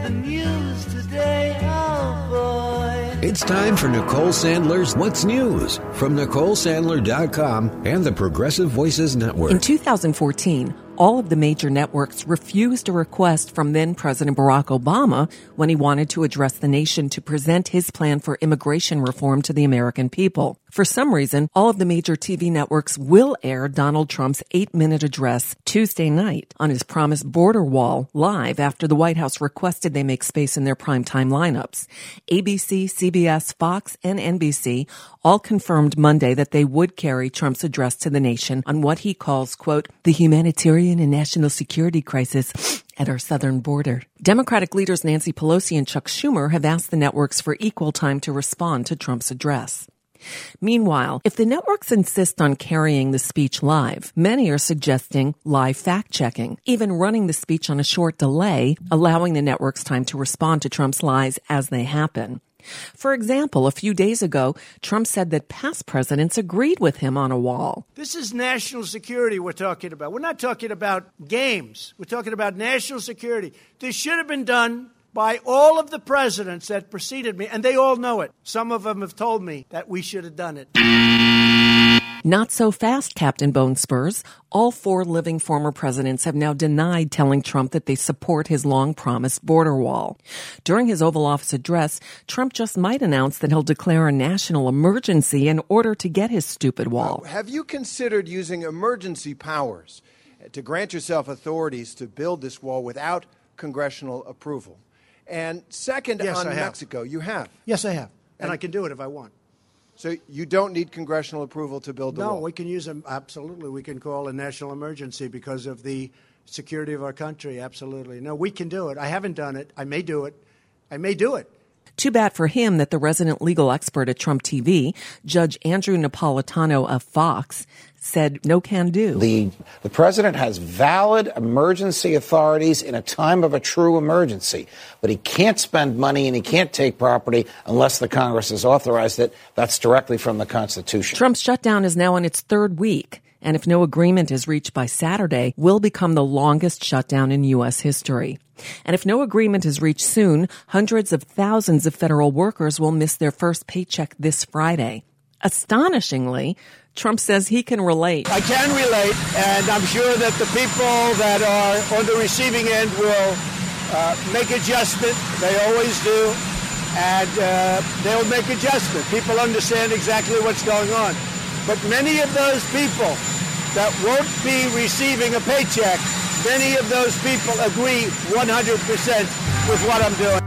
the news today, oh boy. It's time for Nicole Sandler's What's News from NicoleSandler.com and the Progressive Voices Network. In 2014, all of the major networks refused a request from then President Barack Obama when he wanted to address the nation to present his plan for immigration reform to the American people. For some reason, all of the major TV networks will air Donald Trump's 8-minute address Tuesday night on his promised border wall live after the White House requested they make space in their primetime lineups. ABC, CBS, Fox, and NBC all confirmed Monday that they would carry Trump's address to the nation on what he calls, quote, the humanitarian and national security crisis at our southern border. Democratic leaders Nancy Pelosi and Chuck Schumer have asked the networks for equal time to respond to Trump's address. Meanwhile, if the networks insist on carrying the speech live, many are suggesting live fact-checking, even running the speech on a short delay, allowing the networks time to respond to Trump's lies as they happen. For example, a few days ago, Trump said that past presidents agreed with him on a wall. This is national security we're talking about. We're not talking about games. We're talking about national security. This should have been done by all of the presidents that preceded me, and they all know it. Some of them have told me that we should have done it. Not so fast, Captain Bone Spurs. All 4 living former presidents have now denied telling Trump that they support his long-promised border wall. During his Oval Office address, Trump just might announce that he'll declare a national emergency in order to get his stupid wall. Have you considered using emergency powers to grant yourself authorities to build this wall without congressional approval? And second, yes, on I Mexico, have. You have. Yes, I have. And I can do it if I want. So you don't need congressional approval to build the wall? No, we can use them. Absolutely. We can call a national emergency because of the security of our country. Absolutely. No, we can do it. I haven't done it. I may do it. I may do it. Too bad for him that the resident legal expert at Trump TV, Judge Andrew Napolitano of Fox, said no can do. The president has valid emergency authorities in a time of a true emergency, but he can't spend money and he can't take property unless the Congress has authorized it. That's directly from the Constitution. Trump's shutdown is now in its 3rd week, and if no agreement is reached by Saturday, will become the longest shutdown in U.S. history. And if no agreement is reached soon, hundreds of thousands of federal workers will miss their first paycheck this Friday. Astonishingly, Trump says he can relate. I can relate, and I'm sure that the people that are on the receiving end will make adjustment. They always do, and they'll make adjustment. People understand exactly what's going on. But many of those people that won't be receiving a paycheck, many of those people agree 100% with what I'm doing.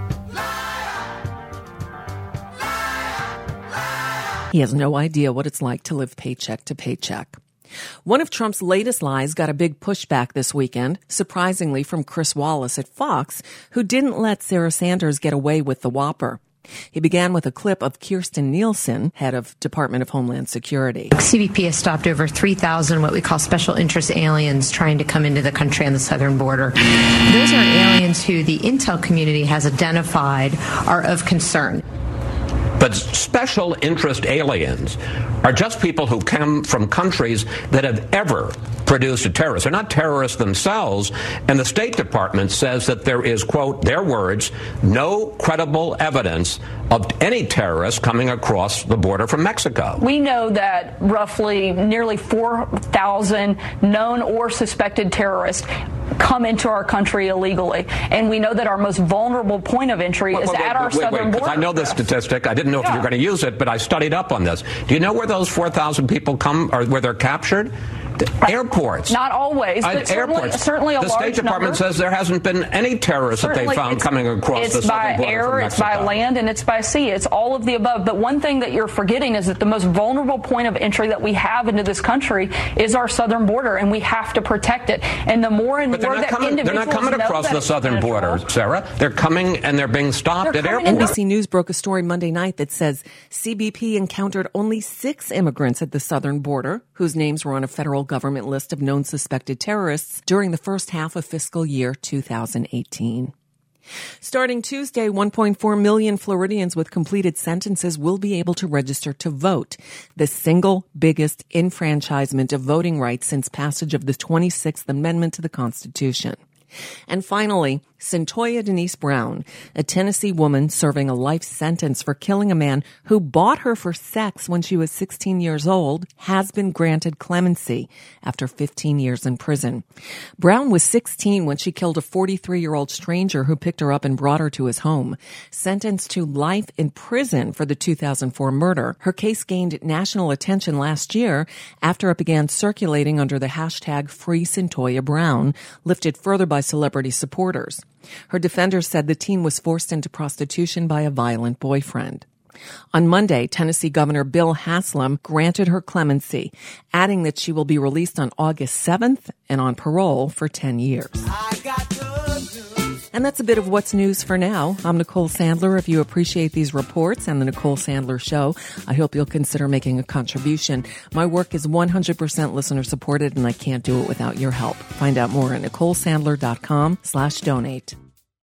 He has no idea what it's like to live paycheck to paycheck. One of Trump's latest lies got a big pushback this weekend, surprisingly from Chris Wallace at Fox, who didn't let Sarah Sanders get away with the whopper. He began with a clip of Kirstjen Nielsen, head of Department of Homeland Security. CBP has stopped over 3,000 what we call special interest aliens trying to come into the country on the southern border. Those are aliens who the intel community has identified are of concern. But special interest aliens are just people who come from countries that have ever produced a terrorist. They're not terrorists themselves, and the State Department says that there is, quote, their words, no credible evidence of any terrorists coming across the border from Mexico. We know that roughly nearly 4,000 known or suspected terrorists come into our country illegally, and we know that our most vulnerable point of entry is at our southern border. I know this statistic. I didn't know if you were going to use it, but I studied up on this. Do you know where those 4,000 people come, or where they're captured? Airports. Not always, but certainly a large number. The State Department says there hasn't been any terrorists that they found coming across the southern border from Mexico. It's by air, it's by land, and it's by sea. It's all of the above. But one thing that you're forgetting is that the most vulnerable point of entry that we have into this country is our southern border, and we have to protect it. And the more and more that individuals they're not coming across the southern border, Sarah. They're coming and they're being stopped at airports. NBC News broke a story Monday night that says CBP encountered only 6 immigrants at the southern border whose names were on a federal government list of known suspected terrorists during the first half of fiscal year 2018. Starting Tuesday, 1.4 million Floridians with completed sentences will be able to register to vote, the single biggest enfranchisement of voting rights since passage of the 26th Amendment to the Constitution. And finally, Cyntoia Denise Brown, a Tennessee woman serving a life sentence for killing a man who bought her for sex when she was 16 years old, has been granted clemency after 15 years in prison. Brown was 16 when she killed a 43-year-old stranger who picked her up and brought her to his home. Sentenced to life in prison for the 2004 murder, her case gained national attention last year after it began circulating under the hashtag #FreeCyntoiaBrown, lifted further by celebrity supporters. Her defenders said the teen was forced into prostitution by a violent boyfriend. On Monday, Tennessee Governor Bill Haslam granted her clemency, adding that she will be released on August 7th and on parole for 10 years. And that's a bit of what's news for now. I'm Nicole Sandler. If you appreciate these reports and the Nicole Sandler Show, I hope you'll consider making a contribution. My work is 100% listener supported, and I can't do it without your help. Find out more at NicoleSandler.com/donate.